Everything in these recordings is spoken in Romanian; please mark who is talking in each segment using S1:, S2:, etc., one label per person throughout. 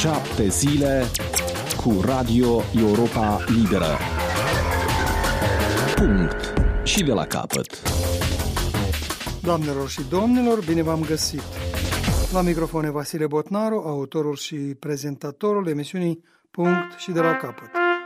S1: 7 zile cu Radio Europa Liberă. Punct. Și de la capăt.
S2: Doamnelor și domnilor, bine v-am găsit! La microfon e Vasile Botnaru, autorul și prezentatorul emisiunii Punct și de la capăt.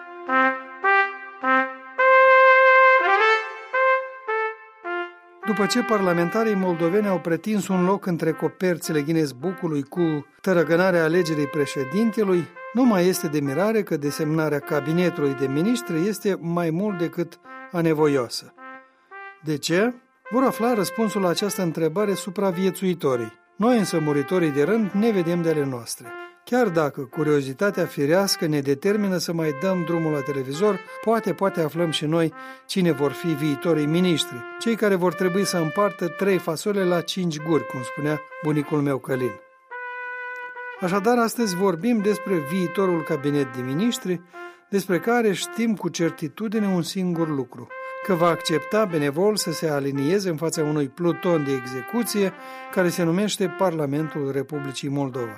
S2: După ce parlamentarii moldoveni au pretins un loc între coperțile Guinness Book-ului cu tărăgânarea alegerii președintelui, nu mai este de mirare că desemnarea cabinetului de miniștri este mai mult decât anevoioasă. De ce? Vor afla răspunsul la această întrebare supraviețuitorii. Noi, însă, muritorii de rând, ne vedem de ale noastre. Chiar dacă curiozitatea firească ne determină să mai dăm drumul la televizor, poate aflăm și noi cine vor fi viitorii miniștri, cei care vor trebui să împartă 3 fasole la 5 guri, cum spunea bunicul meu Călin. Așadar, astăzi vorbim despre viitorul cabinet de miniștri, despre care știm cu certitudine un singur lucru, că va accepta benevol să se alinieze în fața unui pluton de execuție care se numește Parlamentul Republicii Moldova.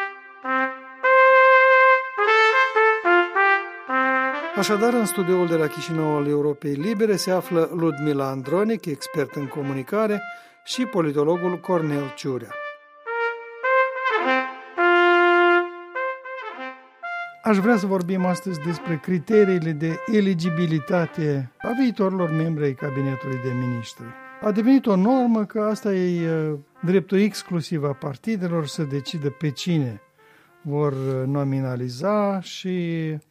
S2: Așadar, în studioul de la Chișinău al Europei Libere se află Ludmila Andronic, expert în comunicare, și politologul Cornel Ciurea. Aș vrea să vorbim astăzi despre criteriile de eligibilitate a viitorilor membri ai Cabinetului de Miniștri. A devenit o normă că asta e dreptul exclusiv a partidelor să decidă pe cine vor nominaliza și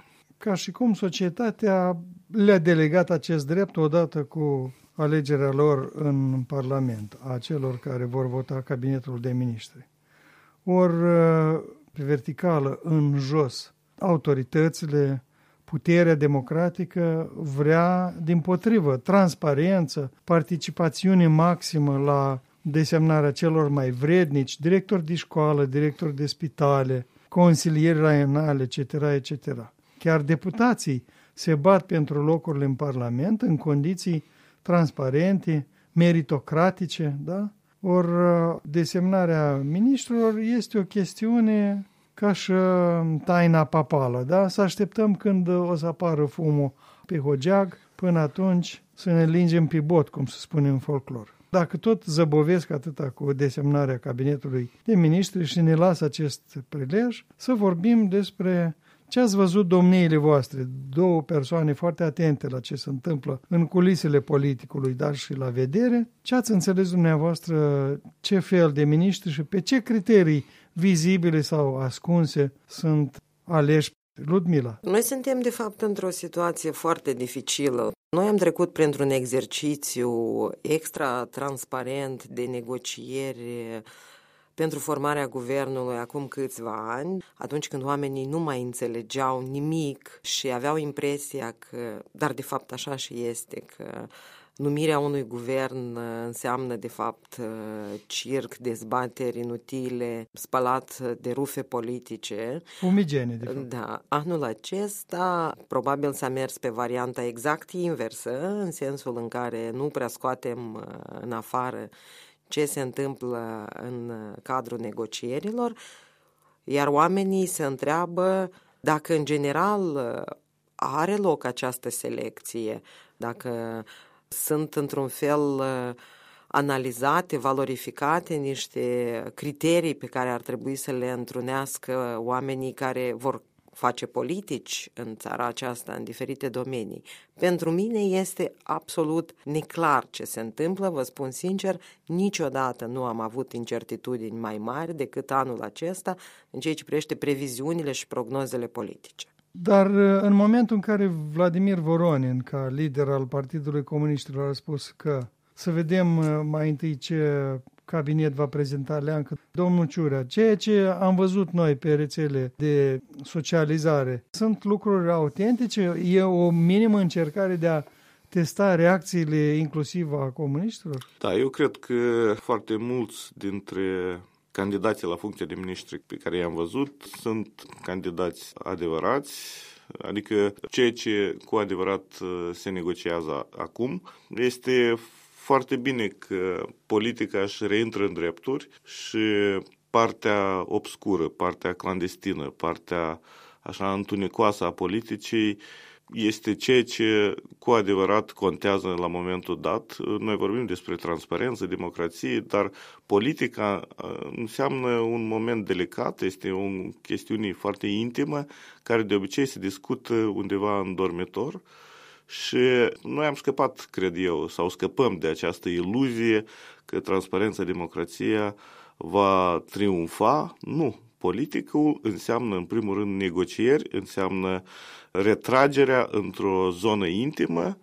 S2: ca și cum societatea le-a delegat acest drept odată cu alegerea lor în Parlament, a celor care vor vota Cabinetul de Miniștri. Ori pe verticală, în jos, autoritățile, puterea democratică vrea, dimpotrivă, transparență, participațiune maximă la desemnarea celor mai vrednici, directori de școală, directori de spitale, consilieri raionale, etc., etc. Chiar deputații se bat pentru locurile în Parlament în condiții transparente, meritocratice, da? Ori desemnarea miniștrilor este o chestiune ca și taina papală, da? Să așteptăm când o să apară fumul pe hogeag, până atunci să ne lingem pe bot, cum se spune în folclor. Dacă tot zăbovesc atâta cu desemnarea cabinetului de miniștri și ne lasă acest prilej, să vorbim despre ce ați văzut domniile voastre, 2 persoane foarte atente la ce se întâmplă în culisele politicului, dar și la vedere. Ce ați înțeles dumneavoastră, ce fel de miniștri și pe ce criterii vizibile sau ascunse sunt aleși? Ludmila.
S3: Noi suntem, de fapt, într-o situație foarte dificilă. Noi am trecut printr-un exercițiu extra transparent de negociere pentru formarea guvernului acum câțiva ani, atunci când oamenii nu mai înțelegeau nimic și aveau impresia că, dar de fapt așa și este, că numirea unui guvern înseamnă de fapt circ, dezbateri inutile, spălat de rufe politice.
S2: Fumigene, de fapt.
S3: Da. Anul acesta probabil s-a mers pe varianta exact inversă, în sensul în care nu prea scoatem în afară ce se întâmplă în cadrul negocierilor, iar oamenii se întreabă dacă în general are loc această selecție, dacă sunt într-un fel analizate, valorificate niște criterii pe care ar trebui să le întrunească oamenii care vor face politici în țara aceasta, în diferite domenii. Pentru mine este absolut neclar ce se întâmplă, vă spun sincer, niciodată nu am avut incertitudini mai mari decât anul acesta în ceea ce privește previziunile și prognozele politice.
S2: Dar în momentul în care Vladimir Voronin, ca lider al Partidului Comuniștilor, a spus că să vedem mai întâi ce cabinet va prezenta Leancă, domnul Ciurea, ceea ce am văzut noi pe rețele de socializare, sunt lucruri autentice? E o minimă încercare de a testa reacțiile inclusiv a comuniștilor?
S4: Da, eu cred că foarte mulți dintre candidații la funcția de miniștri pe care i-am văzut sunt candidați adevărați, adică ceea ce cu adevărat se negociază acum este foarte bine că politica își reintră în drepturi și partea obscură, partea clandestină, partea așa întunecoasă a politicii este ceea ce cu adevărat contează la momentul dat. Noi vorbim despre transparență, democrație, dar politica înseamnă un moment delicat, este o chestiune foarte intimă, care de obicei se discută undeva în dormitor și noi am scăpat, cred eu, sau scăpăm de această iluzie că transparența, democrația va triumfa. Nu. Politicul înseamnă, în primul rând, negocieri, înseamnă retragerea într-o zonă intimă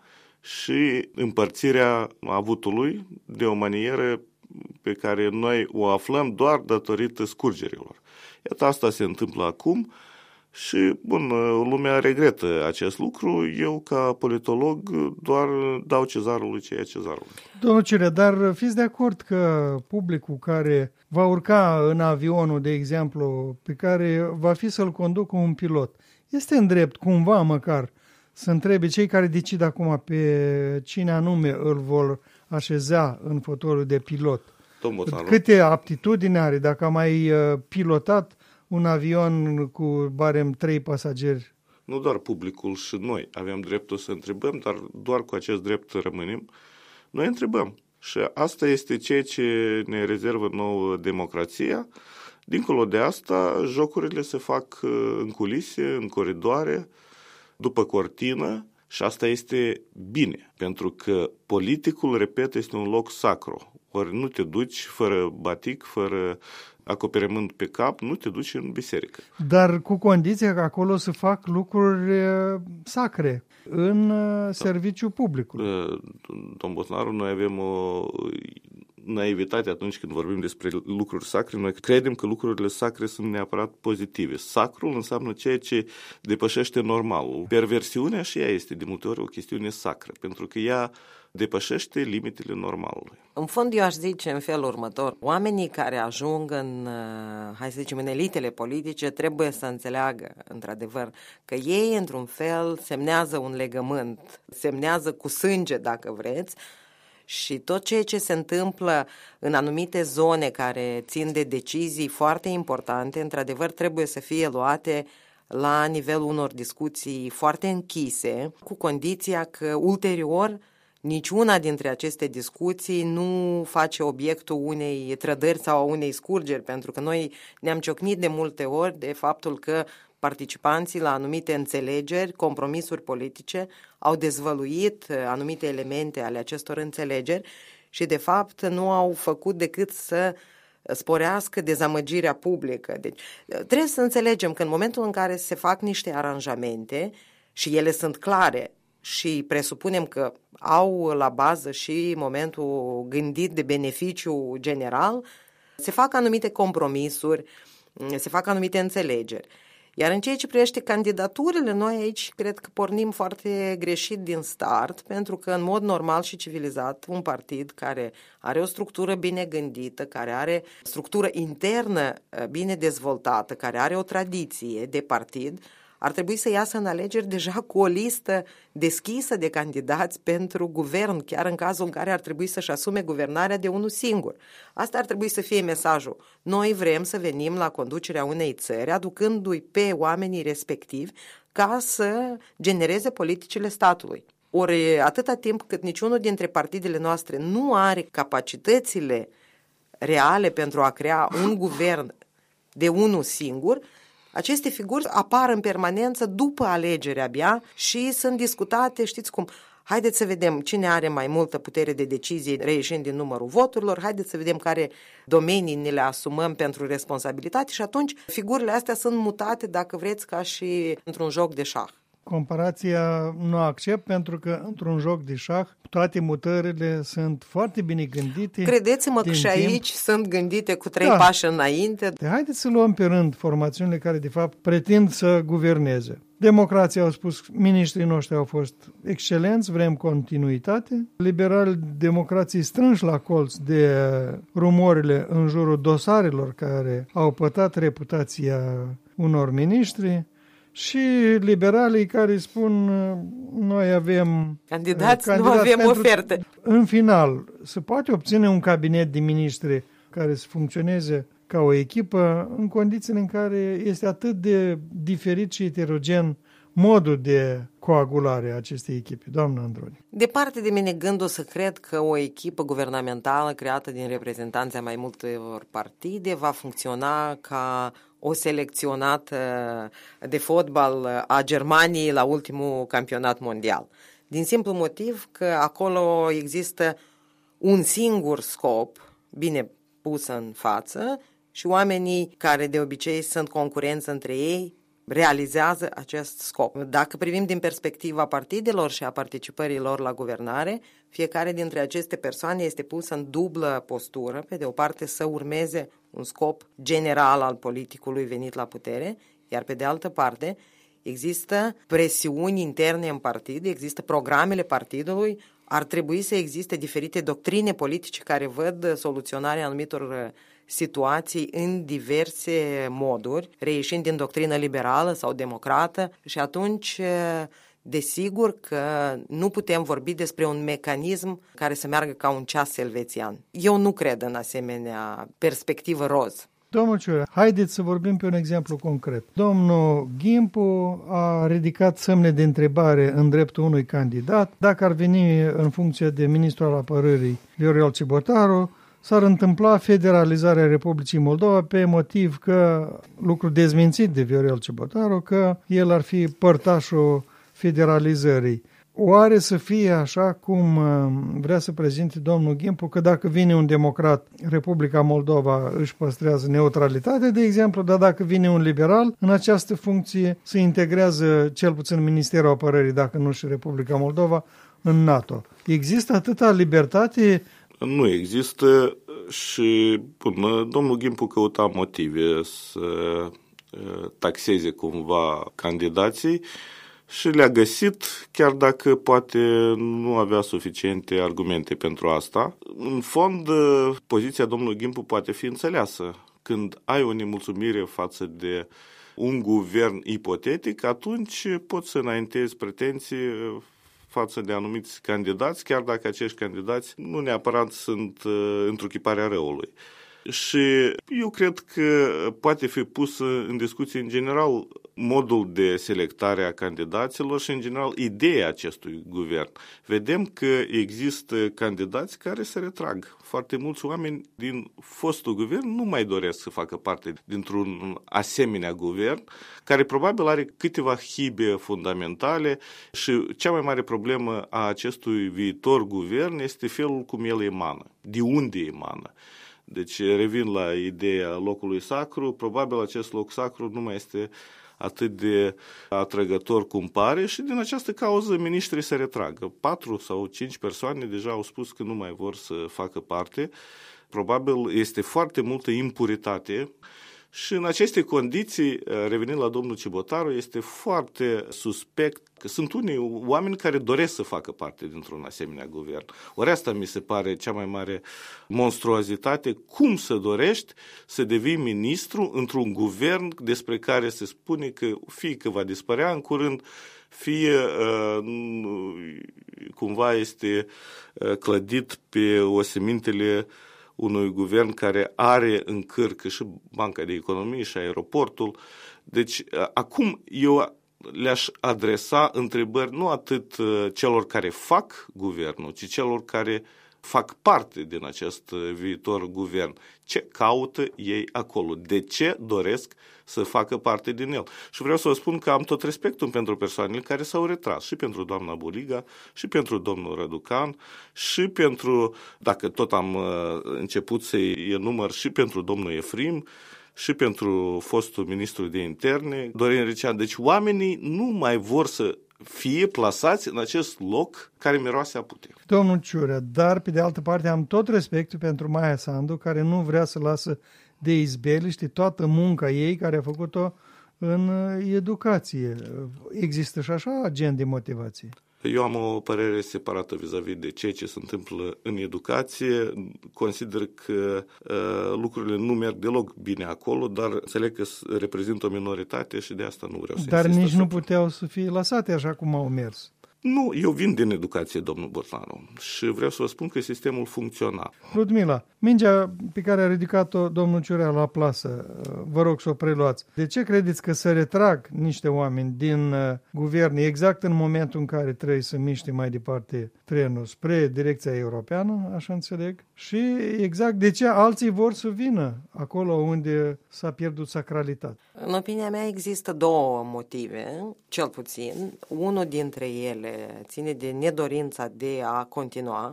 S4: și împărțirea avutului de o manieră pe care noi o aflăm doar datorită scurgerilor. Iată, asta se întâmplă acum și, bun, lumea regretă acest lucru. Eu, ca politolog, doar dau cezarului ce e cezarului.
S2: Domnul Cirea, dar fiți de acord că publicul care va urca în avionul, de exemplu, pe care va fi să-l conducă un pilot, este în drept, cumva măcar, să întrebe cei care decid acum pe cine anume îl vor așeza în fotoliul de pilot? Câte aptitudini are, dacă a mai pilotat un avion cu barem 3 pasageri?
S4: Nu doar publicul și noi avem dreptul să întrebăm, dar doar cu acest drept rămânem. Noi întrebăm și asta este ceea ce ne rezervă nouă democrația. Dincolo de asta, jocurile se fac în culise, în coridoare, după cortină și asta este bine, pentru că politicul, repet, este un loc sacru. Ori nu te duci fără batic, fără acoperământ pe cap, nu te duci în biserică.
S2: Dar cu condiția că acolo se fac lucruri sacre, în serviciu publicului.
S4: Domn Bosnaru, noi avem o naivitate atunci când vorbim despre lucruri sacre. Noi credem că lucrurile sacre sunt neapărat pozitive. Sacrul înseamnă ceea ce depășește normalul. Perversiunea și ea este de multe ori o chestiune sacră, pentru că ea depășește limitele normalului.
S3: În fond, eu aș zice în felul următor. Oamenii care ajung în, hai să zicem, în elitele politice trebuie să înțeleagă, într-adevăr, că ei, într-un fel, semnează un legământ, semnează cu sânge, dacă vreți, și tot ceea ce se întâmplă în anumite zone care țin de decizii foarte importante, într-adevăr, trebuie să fie luate la nivelul unor discuții foarte închise, cu condiția că ulterior niciuna dintre aceste discuții nu face obiectul unei trădări sau a unei scurgeri, pentru că noi ne-am ciocnit de multe ori de faptul că participanții la anumite înțelegeri, compromisuri politice, au dezvăluit anumite elemente ale acestor înțelegeri și, de fapt, nu au făcut decât să sporească dezamăgirea publică. Deci, trebuie să înțelegem că în momentul în care se fac niște aranjamente și ele sunt clare și presupunem că au la bază și momentul gândit de beneficiu general, se fac anumite compromisuri, se fac anumite înțelegeri. Iar în ceea ce privește candidaturile, noi aici cred că pornim foarte greșit din start, pentru că în mod normal și civilizat un partid care are o structură bine gândită, care are structură internă bine dezvoltată, care are o tradiție de partid, ar trebui să iasă în alegeri deja cu o listă deschisă de candidați pentru guvern, chiar în cazul în care ar trebui să-și asume guvernarea de unul singur. Asta ar trebui să fie mesajul. Noi vrem să venim la conducerea unei țări, aducându-i pe oamenii respectivi ca să genereze politicile statului. Ori atâta timp cât niciunul dintre partidele noastre nu are capacitățile reale pentru a crea un guvern de unul singur, aceste figuri apar în permanență după alegeri abia și sunt discutate, știți cum, haideți să vedem cine are mai multă putere de decizie reieșind din numărul voturilor, haideți să vedem care domenii ne le asumăm pentru responsabilitate și atunci figurile astea sunt mutate, dacă vreți, ca și într-un joc de șah.
S2: Comparația nu accept pentru că într-un joc de șah toate mutările sunt foarte bine gândite.
S3: Credeți-mă că și aici sunt gândite cu 3 pași înainte.
S2: Haideți să luăm pe rând formațiunile care de fapt pretind să guverneze. Democrații au spus, miniștrii noștri au fost excelenți, vrem continuitate. Liberali, democrații strânși la colț de rumorile în jurul dosarelor care au pătat reputația unor miniștri. Și liberalii care spun noi avem
S3: candidați nu avem oferte.
S2: În final, se poate obține un cabinet de miniștri care să funcționeze ca o echipă în condițiile în care este atât de diferit și heterogen modul de coagulare a acestei echipe. Doamnă Androni.
S3: Departe de mine gândul să cred că o echipă guvernamentală creată din reprezentanții a mai multor partide va funcționa ca o selecționată de fotbal a Germaniei la ultimul campionat mondial. Din simplu motiv că acolo există un singur scop bine pus în față și oamenii care de obicei sunt concurenți între ei realizează acest scop. Dacă privim din perspectiva partidelor și a participării lor la guvernare, fiecare dintre aceste persoane este pus în dublă postură, pe de o parte să urmeze un scop general al politicului venit la putere, iar pe de altă parte există presiuni interne în partid, există programele partidului, ar trebui să existe diferite doctrine politice care văd soluționarea anumitor situații în diverse moduri, reieșind din doctrină liberală sau democrată și atunci, desigur că nu putem vorbi despre un mecanism care să meargă ca un ceas elvețian. Eu nu cred în asemenea perspectivă roz.
S2: Domnul Ciurea, haideți să vorbim pe un exemplu concret. Domnul Ghimpu a ridicat semne de întrebare în dreptul unui candidat. Dacă ar veni în funcție de ministru al apărării Viorel Cibotaru, s-ar întâmpla federalizarea Republicii Moldova pe motiv că, lucru dezmințit de Viorel Cibotaru, că el ar fi părtașul federalizării. Oare să fie așa cum vrea să prezinte domnul Ghimpu, că dacă vine un democrat, Republica Moldova își păstrează neutralitatea, de exemplu, dar dacă vine un liberal, în această funcție se integrează cel puțin Ministerul Apărării, dacă nu și Republica Moldova, în NATO. Există atâta libertate?
S4: Nu există și până domnul Ghimpu căuta motive să taxeze cumva candidații și le-a găsit, chiar dacă poate nu avea suficiente argumente pentru asta. În fond, poziția domnului Ghimpu poate fi înțeleasă. Când ai o nemulțumire față de un guvern ipotetic, atunci poți să înaintezi pretenții față de anumiți candidați, chiar dacă acești candidați nu neapărat sunt întruchiparea răului. Și eu cred că poate fi pus în discuție în general modul de selectare a candidaților și în general ideea acestui guvern. Vedem că există candidați care se retrag. Foarte mulți oameni din fostul guvern nu mai doresc să facă parte dintr-un asemenea guvern, care probabil are câteva hibe fundamentale și cea mai mare problemă a acestui viitor guvern este felul cum el emană, de unde emană. Deci revin la ideea locului sacru, probabil acest loc sacru nu mai este atât de atrăgător cum pare și din această cauză miniștrii se retragă. 4 sau 5 persoane deja au spus că nu mai vor să facă parte. Probabil este foarte multă impuritate și în aceste condiții, revenind la domnul Cibotaru, este foarte suspect că sunt unii oameni care doresc să facă parte dintr-un asemenea guvern. Ori asta mi se pare cea mai mare monstruozitate. Cum să dorești să devii ministru într-un guvern despre care se spune că fie că va dispărea în curând, fie cumva este clădit pe osemintele unui guvern care are în cârcă și Banca de Economie și aeroportul. Deci, acum eu le-aș adresa întrebări nu atât celor care fac guvernul, ci celor care fac parte din acest viitor guvern. Ce caută ei acolo? De ce doresc să facă parte din el? Și vreau să vă spun că am tot respectul pentru persoanele care s-au retras, și pentru doamna Buliga, și pentru domnul Răducan, și pentru, dacă tot am început să-i enumăr, și pentru domnul Efrim, și pentru fostul ministru de interne, Dorin Recean. Deci oamenii nu mai vor să fie plasați în acest loc care miroase a putere.
S2: Domnul Ciurea, dar pe de altă parte am tot respectul pentru Maia Sandu, care nu vrea să lasă de izbeliște toată munca ei care a făcut-o în educație. Există și așa agent de motivație?
S4: Eu am o părere separată vis-a-vis de ceea ce se întâmplă în educație. Consider că lucrurile nu merg deloc bine acolo, dar înțeleg că reprezintă o minoritate și de asta nu vreau să insist.
S2: Dar nici nu puteau să fie lăsate așa cum au mers.
S4: Nu, eu vin din educație, domnul Burlanu, și vreau să vă spun că sistemul funcționa.
S2: Ludmila, mingea pe care a ridicat-o domnul Ciurea la plasă, vă rog să o preluați. De ce credeți că se retrag niște oameni din guvern exact în momentul în care trebuie să miște mai departe trenul spre direcția europeană, așa înțeleg? Și exact de ce alții vor să vină acolo unde s-a pierdut sacralitatea?
S3: În opinia mea există două motive, cel puțin. Unul dintre ele ține de nedorința de a continua,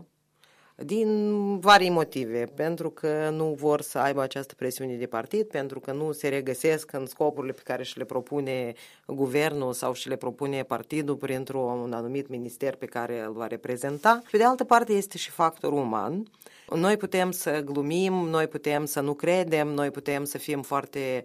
S3: din vari motive, pentru că nu vor să aibă această presiune de partid, pentru că nu se regăsesc în scopurile pe care și le propune guvernul sau și le propune partidul printr-un anumit minister pe care îl va reprezenta. Pe de altă parte este și factorul uman. Noi putem să glumim, noi putem să nu credem, noi putem să fim foarte,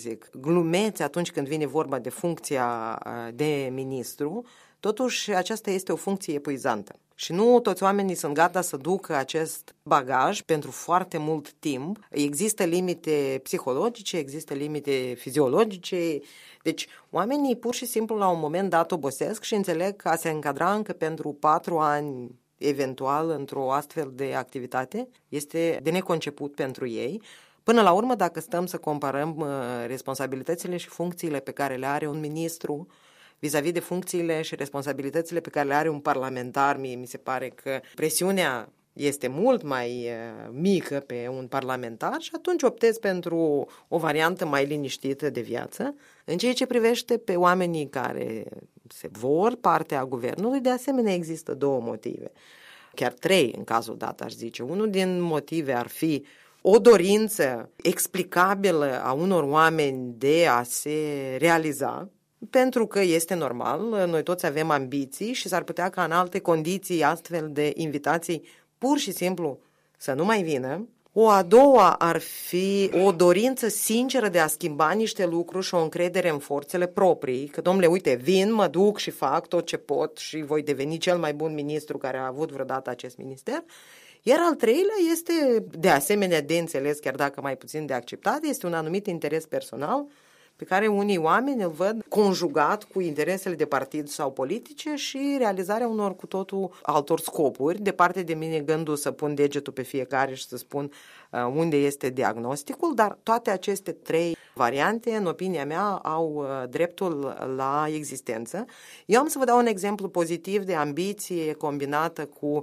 S3: glumeți atunci când vine vorba de funcția de ministru. Totuși, aceasta este o funcție epuizantă și nu toți oamenii sunt gata să ducă acest bagaj pentru foarte mult timp. Există limite psihologice, există limite fiziologice, deci oamenii pur și simplu la un moment dat obosesc și înțeleg că a se încadra încă pentru 4 ani eventual într-o astfel de activitate este de neconceput pentru ei. Până la urmă, dacă stăm să comparăm responsabilitățile și funcțiile pe care le are un ministru vis-a-vis de funcțiile și responsabilitățile pe care le are un parlamentar, mi se pare că presiunea este mult mai mică pe un parlamentar și atunci optez pentru o variantă mai liniștită de viață. În ceea ce privește pe oamenii care se vor parte a guvernului, de asemenea există 2 motive, chiar 3 în cazul dat, aș zice. Unul din motive ar fi o dorință explicabilă a unor oameni de a se realiza, pentru că este normal, noi toți avem ambiții și s-ar putea ca în alte condiții astfel de invitații pur și simplu să nu mai vină. O a doua ar fi o dorință sinceră de a schimba niște lucruri și o încredere în forțele proprii, că, domnule, uite, vin, mă duc și fac tot ce pot și voi deveni cel mai bun ministru care a avut vreodată acest minister. Iar al treilea este, de asemenea, de înțeles, chiar dacă mai puțin de acceptat, este un anumit interes personal pe care unii oameni îl văd conjugat cu interesele de partid sau politice și realizarea unor cu totul altor scopuri. Departe de mine gândul să pun degetul pe fiecare și să spun unde este diagnosticul, dar toate aceste 3 variante, în opinia mea, au dreptul la existență. Eu am să vă dau un exemplu pozitiv de ambiție combinată cu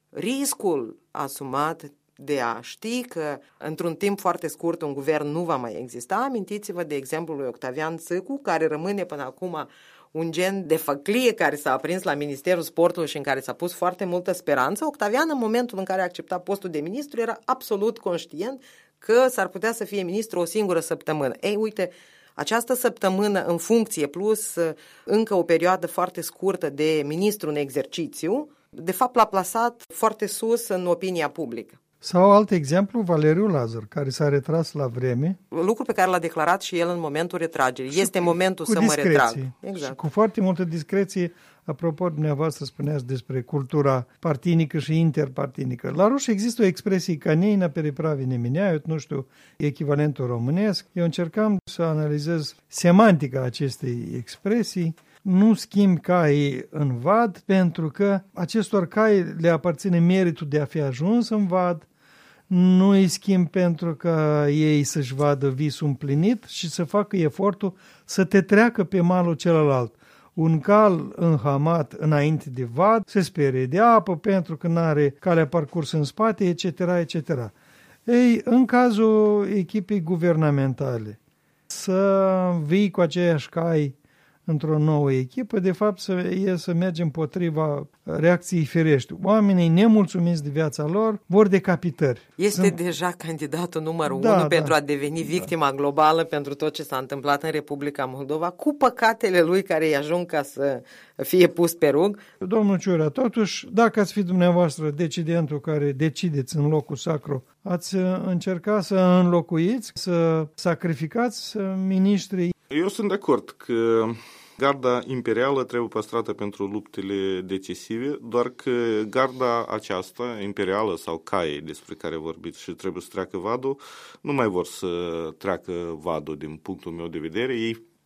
S3: riscul asumat de a ști că într-un timp foarte scurt un guvern nu va mai exista. Amintiți-vă de exemplul lui Octavian Țâcu, care rămâne până acum un gen de făclie care s-a aprins la Ministerul Sportului și în care s-a pus foarte multă speranță. Octavian, în momentul în care a acceptat postul de ministru, era absolut conștient că s-ar putea să fie ministru o singură săptămână. Ei, uite, această săptămână în funcție plus încă o perioadă foarte scurtă de ministru în exercițiu, de fapt l-a plasat foarte sus în opinia publică.
S2: Sau alt exemplu, Valeriu Lazar, care s-a retras la vreme.
S3: Lucru pe care l-a declarat și el în momentul retragerii. Este momentul să mă retrag.
S2: Exact. Și cu foarte multă discreție, apropo, dumneavoastră spuneați despre cultura partinică și interpartinică. La ruși există o expresie caneină peripravi nemineaiut, nu știu echivalentul românesc. Eu încercam să analizez semantica acestei expresii. Nu schimb caii în vad, pentru că acestor cai le aparține meritul de a fi ajuns în vad, nu îi schimb pentru că ei să-și vadă visul împlinit și să facă efortul să te treacă pe malul celălalt. Un cal înhamat înainte de vad se sperie de apă pentru că n-are calea parcurs în spate, etc., etc. Ei, în cazul echipei guvernamentale, să vii cu aceiași cai într-o nouă echipă, de fapt să mergem împotriva reacției firești. Oamenii nemulțumiți de viața lor vor decapitări.
S3: Este deja candidatul numărul 1 pentru a deveni victima globală pentru tot ce s-a întâmplat în Republica Moldova, cu păcatele lui care îi ajung ca să fie pus pe rug.
S2: Domnul Ciurea, totuși, dacă ați fi dumneavoastră decidentul care decideți în locul sacru, ați încerca să înlocuiți, să sacrificați miniștrii?
S4: Eu sunt de acord că garda imperială trebuie păstrată pentru luptele decisive, doar că garda aceasta, imperială sau caii despre care vorbiți și trebuie să treacă vadul, nu mai vor să treacă vadul din punctul meu de vedere. Ei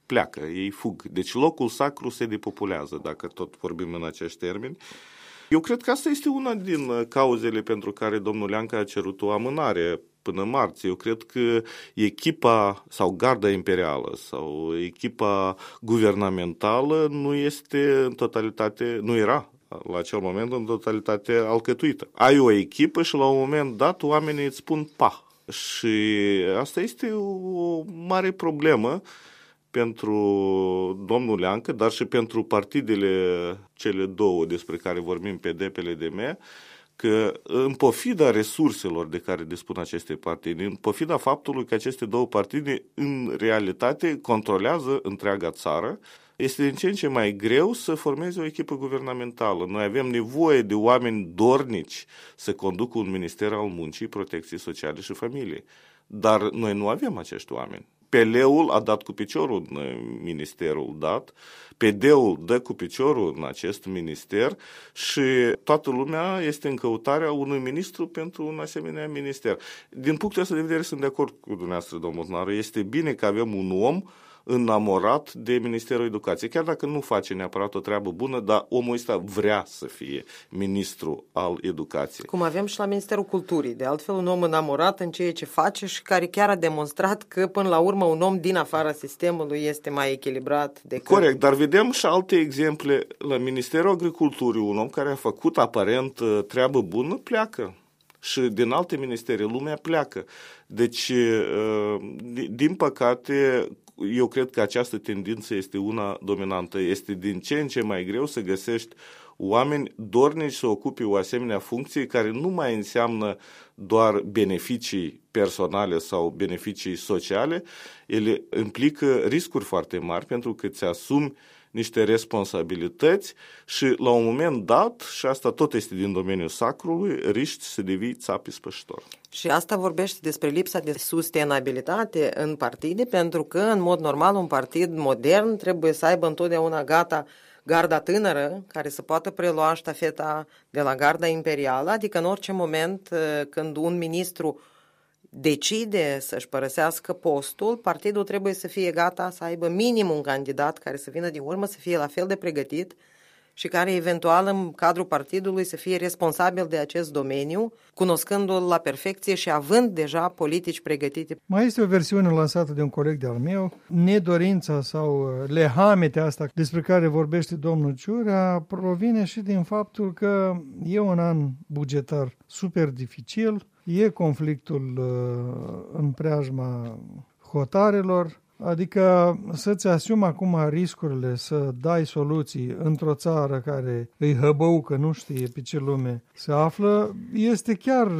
S4: pleacă, ei fug. Deci locul sacru se depopulează, dacă tot vorbim în acești termeni. Eu cred că asta este una din cauzele pentru care domnul Leancă a cerut o amânare până marți. Eu cred că echipa sau garda imperială sau echipa guvernamentală nu este în totalitate, nu era la acel moment în totalitate alcătuită. Ai o echipă și la un moment dat oamenii îți spun pa. Și asta este o mare problemă pentru domnul Leancă, dar și pentru partidele cele două despre care vorbim, PD, PLDM, că în pofida resurselor de care dispun aceste partide, în pofida faptului că aceste două partide în realitate controlează întreaga țară, este din ce în ce mai greu să formeze o echipă guvernamentală. Noi avem nevoie de oameni dornici să conducă un minister al muncii, protecției sociale și familiei. Dar noi nu avem acești oameni. PL-ul a dat cu piciorul în ministerul dat, PD-ul dă cu piciorul în acest minister și toată lumea este în căutarea unui ministru pentru un asemenea minister. Din punctul ăsta de vedere sunt de acord cu dumneavoastră, domnul Tnaru. Este bine că avem un om înamorat de Ministerul Educației, chiar dacă nu face neapărat o treabă bună, dar omul ăsta vrea să fie ministru al educației.
S3: Cum avem și la Ministerul Culturii, de altfel un om înamorat în ceea ce face și care chiar a demonstrat că până la urmă un om din afara sistemului este mai echilibrat decât...
S4: Corect, dar vedem și alte exemple. La Ministerul Agriculturii, un om care a făcut aparent treabă bună pleacă. Și din alte ministere lumea pleacă. Deci, din păcate, eu cred că această tendință este una dominantă. Este din ce în ce mai greu să găsești oameni dornici să ocupe o asemenea funcție care nu mai înseamnă doar beneficii personale sau beneficii sociale. Ele implică riscuri foarte mari pentru că îți asumi niște responsabilități și la un moment dat, și asta tot este din domeniul sacrului, riști să devii țap ispășitor.
S3: Și asta vorbește despre lipsa de sustenabilitate în partide, pentru că, în mod normal, un partid modern trebuie să aibă întotdeauna gata garda tânără, care să poată prelua ștafeta de la garda imperială, adică în orice moment când un ministru decide să-și părăsească postul, partidul trebuie să fie gata să aibă minim un candidat care să vină din urmă, să fie la fel de pregătit și care eventual în cadrul partidului să fie responsabil de acest domeniu, cunoscându-l la perfecție și având deja politici pregătite.
S2: Mai este o versiune lansată de un coleg de-al meu, nedorința sau lehametea asta despre care vorbește domnul Ciurea provine și din faptul că e un an bugetar super dificil, e conflictul în preajma hotarelor, adică să-ți asumi acum riscurile, să dai soluții într-o țară care îi hăbăucă, nu știe pe ce lume se află, este chiar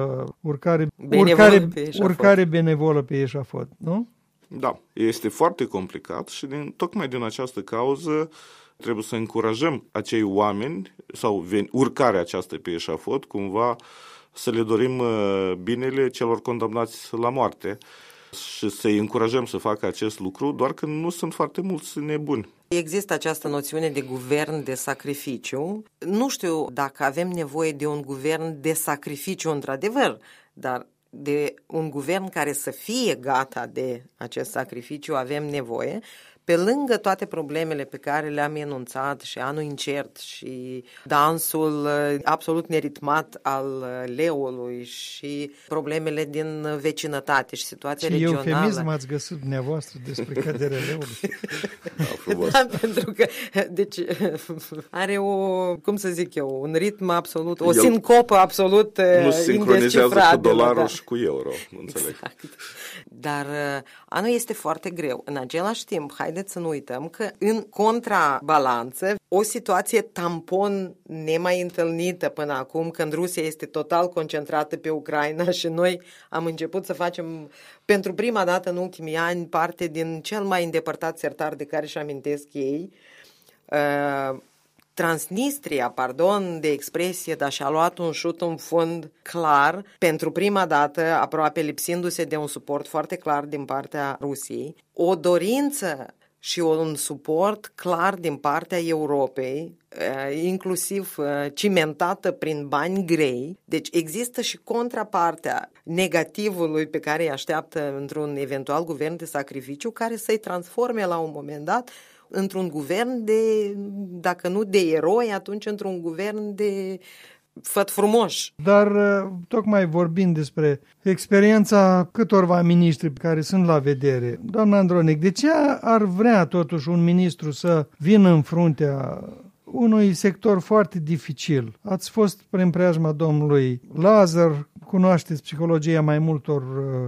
S2: urcare benevolă pe eșafod, nu?
S4: Da, este foarte complicat și tocmai din această cauză trebuie să încurajăm acei oameni sau urcarea aceasta pe eșafod, cumva să le dorim binele celor condamnați la moarte și să-i încurajăm să facă acest lucru, doar că nu sunt foarte mulți nebuni.
S3: Există această noțiune de guvern de sacrificiu. Nu știu dacă avem nevoie de un guvern de sacrificiu într-adevăr, dar de un guvern care să fie gata de acest sacrificiu avem nevoie. Pe lângă toate problemele pe care le-am enunțat și anul incert și dansul absolut neritmat al leului și problemele din vecinătate și situația regională.
S2: Și eufemism ați găsit dumneavoastră despre căderea leului.
S3: Da, pentru că deci, are un ritm absolut, o sincopă absolut
S4: nu se sincronizează cu dolarul și cu euro, înțeleg.
S3: Exact. Dar anul este foarte greu. În același timp, haideți să nu uităm că în contrabalanță, o situație tampon nemai întâlnită până acum, când Rusia este total concentrată pe Ucraina și noi am început să facem pentru prima dată în ultimii ani parte din cel mai îndepărtat sertar de care își amintesc ei, Transnistria, pardon de expresie, dar și-a luat un șut în fund clar, pentru prima dată, aproape lipsindu-se de un suport foarte clar din partea Rusiei, o dorință și un suport clar din partea Europei, inclusiv cimentată prin bani grei. Deci există și contrapartea negativului pe care îi așteaptă într-un eventual guvern de sacrificiu, care să-i transforme la un moment dat într-un guvern de, dacă nu de eroi, atunci într-un guvern de făt frumoși.
S2: Dar tocmai vorbind despre experiența câtorva miniștri care sunt la vedere, doamna Andronic, de ce ar vrea totuși un ministru să vină în fruntea unui sector foarte dificil? Ați fost prin preajma domnului Lazar, cunoașteți psihologia mai multor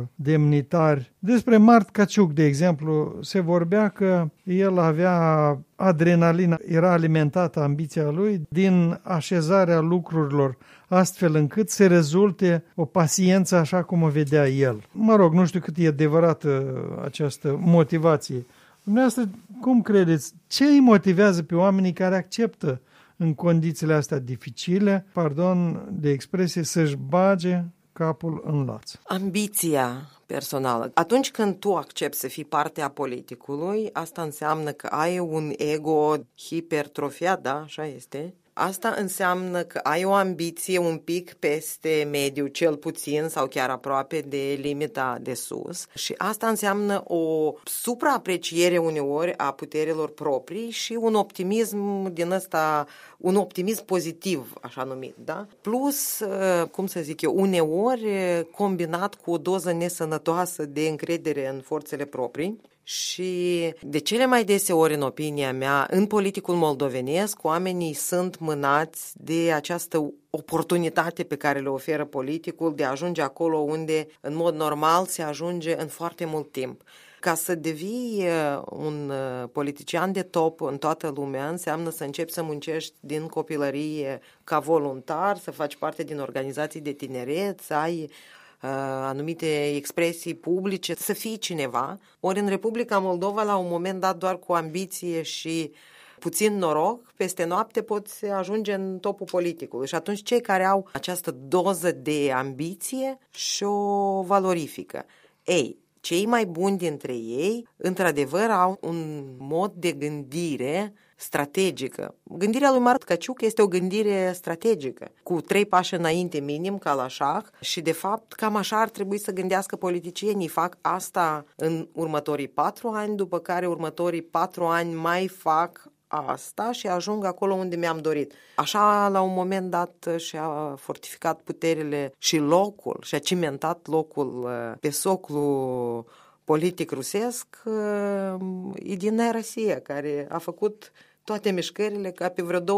S2: demnitari. Despre Mart Căciuc, de exemplu, se vorbea că el avea adrenalina, era alimentată ambiția lui din așezarea lucrurilor, astfel încât să rezulte o paciență așa cum o vedea el. Mă rog, nu știu cât e adevărată această motivație. Dumneavoastră, cum credeți? Ce îi motivează pe oamenii care acceptă în condițiile astea dificile, pardon de expresie, să-și bage capul în laț?
S3: Ambiția personală. Atunci când tu accepti să fii parte a politicului, asta înseamnă că ai un ego hipertrofiat, da? Așa este. Asta înseamnă că ai o ambiție un pic peste mediu, cel puțin, sau chiar aproape de limita de sus. Și asta înseamnă o supraapreciere uneori a puterilor proprii și un optimism din ăsta, un optimism pozitiv, așa numit, da? Plus, cum să zic eu, uneori combinat cu o doză nesănătoasă de încredere în forțele proprii. Și de cele mai deseori, în opinia mea, în politicul moldovenesc, oamenii sunt mânați de această oportunitate pe care le oferă politicul de a ajunge acolo unde, în mod normal, se ajunge în foarte mult timp. Ca să devii un politician de top în toată lumea, înseamnă să începi să muncești din copilărie ca voluntar, să faci parte din organizații de tineret, să ai anumite expresii publice, să fii cineva. Ori în Republica Moldova, la un moment dat, doar cu ambiție și puțin noroc, peste noapte poți ajunge în topul politicului. Și atunci cei care au această doză de ambiție și-o valorifică. Ei, cei mai buni dintre ei, într-adevăr, au un mod de gândire strategică. Gândirea lui Mart Căciuc este o gândire strategică, cu 3 pași înainte minim, ca la șah, și de fapt cam așa ar trebui să gândească politicienii. Fac asta în următorii 4 ani, după care următorii 4 ani mai fac asta și ajung acolo unde mi-am dorit. Așa, la un moment dat, și-a fortificat puterile și locul, și-a cimentat locul pe soclu politic rusesc Edinaya Rossiya, care a făcut toate mișcările ca pe vreo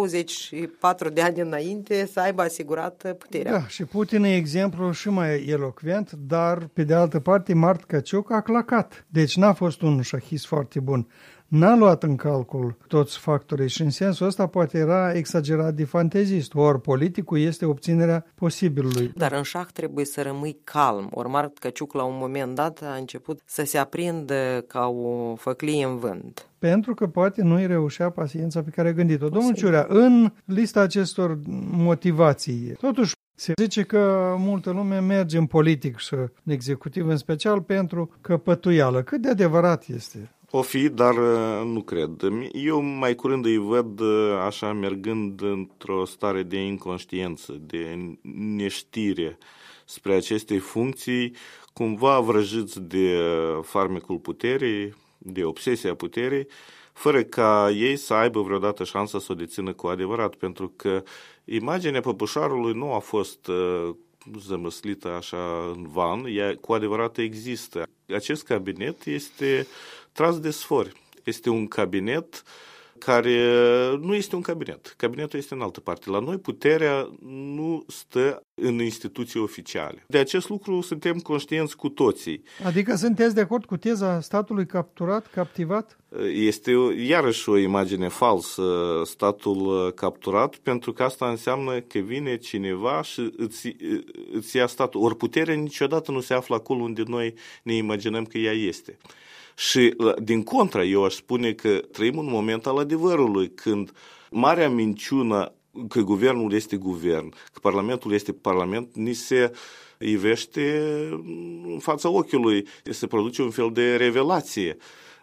S3: 24 de ani înainte să aibă asigurat puterea.
S2: Da, și Putin e exemplu și mai elocvent, dar pe de altă parte Mart Căciuc a clacat. Deci n-a fost un șahist foarte bun. N-a luat în calcul toți factorii și în sensul ăsta poate era exagerat de fantezist. Ori politicul este obținerea posibilului.
S3: Dar în șah trebuie să rămâi calm. Ori Mart Căciuc la un moment dat a început să se aprindă ca o făclie în vânt.
S2: Pentru că poate nu-i reușea paciența pe care a gândit-o. Domnul Ciurea, în lista acestor motivații, totuși se zice că multă lume merge în politic și în executiv în special pentru căpătuială. Cât de adevărat este?
S4: O fi, dar nu cred. Eu mai curând îi văd așa mergând într-o stare de inconștiență, de neștire spre aceste funcții, cumva vrăjiți de farmecul puterii, de obsesia puterii, fără ca ei să aibă vreodată șansa să o dețină cu adevărat, pentru că imaginea păpușarului nu a fost zămăslită așa în van, ea cu adevărat există. Acest cabinet este tras de sfori. Este un cabinet care nu este un cabinet. Cabinetul este în altă parte. La noi puterea nu stă în instituții oficiale. De acest lucru suntem conștienți cu toții.
S2: Adică sunteți de acord cu teza statului capturat, captivat?
S4: Este iarăși o imagine falsă, statul capturat, pentru că asta înseamnă că vine cineva și îți ia statul. Ori puterea niciodată nu se află acolo unde noi ne imaginăm că ea este. Și, din contra, eu aș spune că trăim un moment al adevărului, când marea minciună că guvernul este guvern, că parlamentul este parlament, ni se ivește în fața ochiului, se produce un fel de revelație.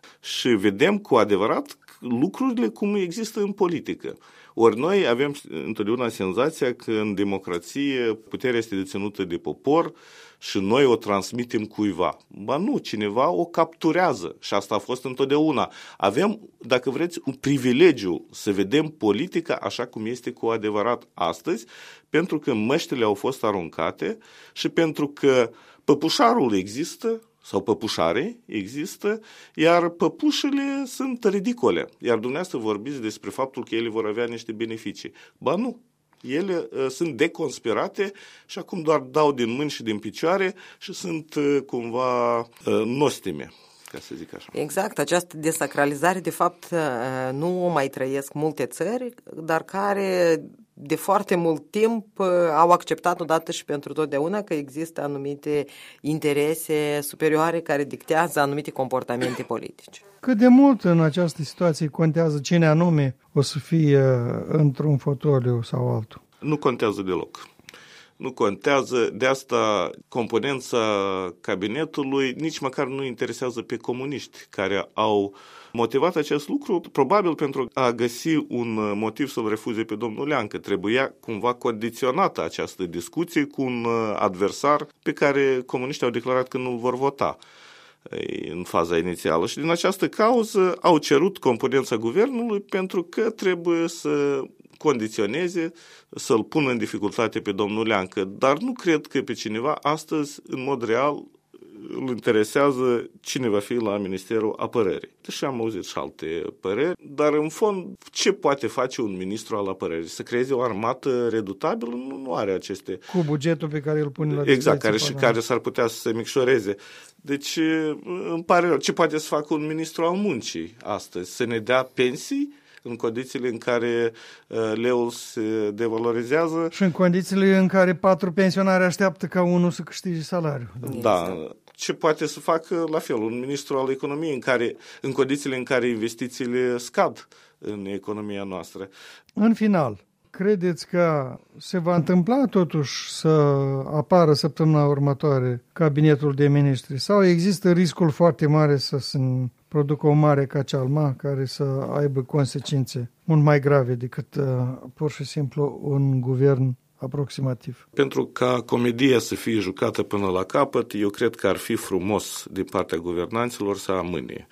S4: și vedem cu adevărat lucrurile cum există în politică. Ori noi avem întotdeauna senzația că în democrație puterea este deținută de popor și noi o transmitem cuiva. Ba nu, cineva o capturează și asta a fost întotdeauna. Avem, dacă vreți, un privilegiu să vedem politica așa cum este cu adevărat astăzi, pentru că măștile au fost aruncate și pentru că păpușarul există, sau păpușare există, iar păpușele sunt ridicole. Iar dumneavoastră vorbiți despre faptul că ele vor avea niște beneficii. Ba nu, ele sunt deconspirate și acum doar dau din mâini și din picioare și sunt cumva nostime, ca să zic așa.
S3: Exact, această desacralizare de fapt nu o mai trăiesc multe țări, dar care de foarte mult timp au acceptat odată și pentru totdeauna că există anumite interese superioare care dictează anumite comportamente politice.
S2: Cât de mult în această situație contează cine anume o să fie într-un fotoliu sau altul?
S4: Nu contează deloc. Nu contează, de asta componența cabinetului nici măcar nu interesează pe comuniști care au motivat acest lucru, probabil pentru a găsi un motiv să-l refuze pe domnul Leancă. Trebuia cumva condiționată această discuție cu un adversar pe care comuniștii au declarat că nu vor vota în faza inițială. Și din această cauză au cerut componența guvernului pentru că trebuie să condiționeze, să-l pună în dificultate pe domnul Leancă. Dar nu cred că pe cineva astăzi, în mod real, îl interesează cine va fi la Ministerul Apărării. Deși am auzit și alte păreri, dar în fond, ce poate face un ministru al apărării? Să creeze o armată redutabilă? Nu are aceste...
S2: Cu bugetul pe care îl pune la dispoziție.
S4: Exact, care s-ar putea să se micșoreze. Deci, îmi pare rău. Ce poate să facă un ministru al muncii astăzi? Să ne dea pensii în condițiile în care leul se devalorizează? Și
S2: în condițiile în care 4 pensionari așteaptă ca unul să câștige salariul.
S4: Da. Ce poate să facă la fel un ministru al economiei în condițiile în care investițiile scad în economia noastră?
S2: În final, credeți că se va întâmpla totuși să apară săptămâna următoare cabinetul de ministri sau există riscul foarte mare să se producă o mare cacealma care să aibă consecințe mult mai grave decât pur și simplu un guvern aproximativ?
S4: Pentru ca comedia să fie jucată până la capăt, eu cred că ar fi frumos din partea guvernanților să amâne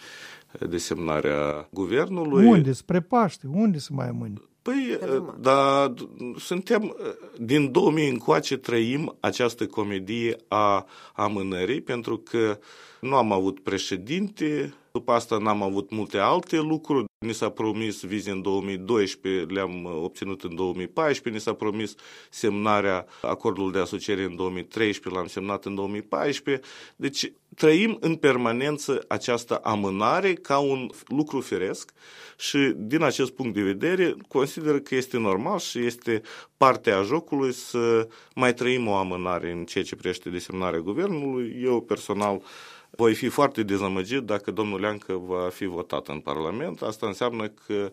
S4: desemnarea guvernului.
S2: Unde? Spre Paște? Unde să mai amâne?
S4: Păi, dar suntem, din 2000 încoace trăim această comedie a amânării, pentru că nu am avut președinte, după asta n-am avut multe alte lucruri. Ni s-a promis vize în 2012, le-am obținut în 2014, ni s-a promis semnarea acordului de asociere în 2013, l-am semnat în 2014. Deci trăim în permanență această amânare ca un lucru firesc și din acest punct de vedere consider că este normal și este partea jocului să mai trăim o amânare în ceea ce privește desemnarea guvernului. Eu personal voi fi foarte dezamăgit dacă domnul Leancă va fi votat în Parlament. Asta înseamnă că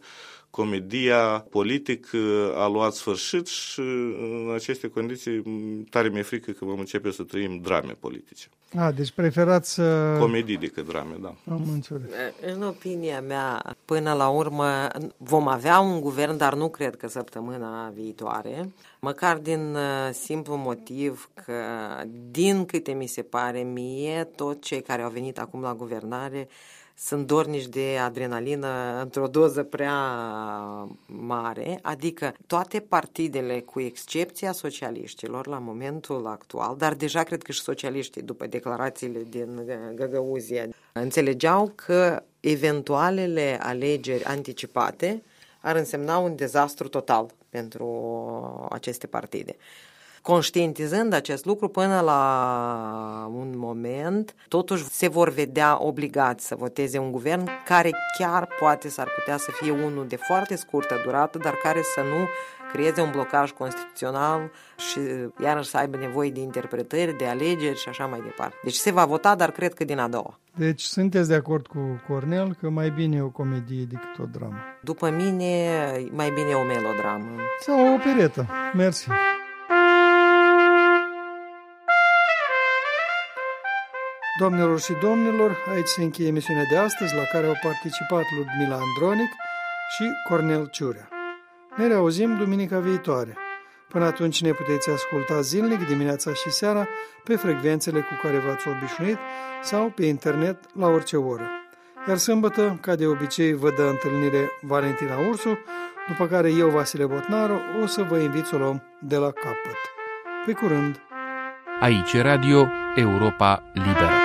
S4: comedia politică a luat sfârșit și în aceste condiții tare mi-e frică că vom începe să trăim drame politice.
S2: Deci preferați
S4: comedii decât drame, da.
S2: Am înțeles.
S3: În opinia mea, până la urmă vom avea un guvern, dar nu cred că săptămâna viitoare, măcar din simplu motiv că, din câte mi se pare mie, toți cei care au venit acum la guvernare sunt dornici de adrenalină într-o doză prea mare, adică toate partidele, cu excepția socialiștilor la momentul actual, dar deja cred că și socialiștii, după declarațiile din Găgăuzia, înțelegeau că eventualele alegeri anticipate ar însemna un dezastru total pentru aceste partide. Conștientizând acest lucru, până la un moment, totuși se vor vedea obligați să voteze un guvern care chiar poate s-ar putea să fie unul de foarte scurtă durată, dar care să nu creeze un blocaj constituțional și iarăși să aibă nevoie de interpretări, de alegeri și așa mai departe. Deci se va vota, dar cred că din a doua.
S2: Deci sunteți de acord cu Cornel că mai bine o comedie decât o dramă?
S3: După mine, mai bine o melodramă.
S2: Sau o operetă. Mersi. Doamnelor și domnilor, aici se încheie emisiunea de astăzi, la care au participat Ludmila Andronic și Cornel Ciurea. Ne reauzim duminica viitoare. Până atunci ne puteți asculta zilnic, dimineața și seara, pe frecvențele cu care v-ați obișnuit sau pe internet la orice oră. Iar sâmbătă, ca de obicei, vă dă întâlnire Valentina Ursu, după care eu, Vasile Botnaru, o să vă invit să o luăm de la capăt. Pe curând!
S5: Aici Radio Europa Liberă.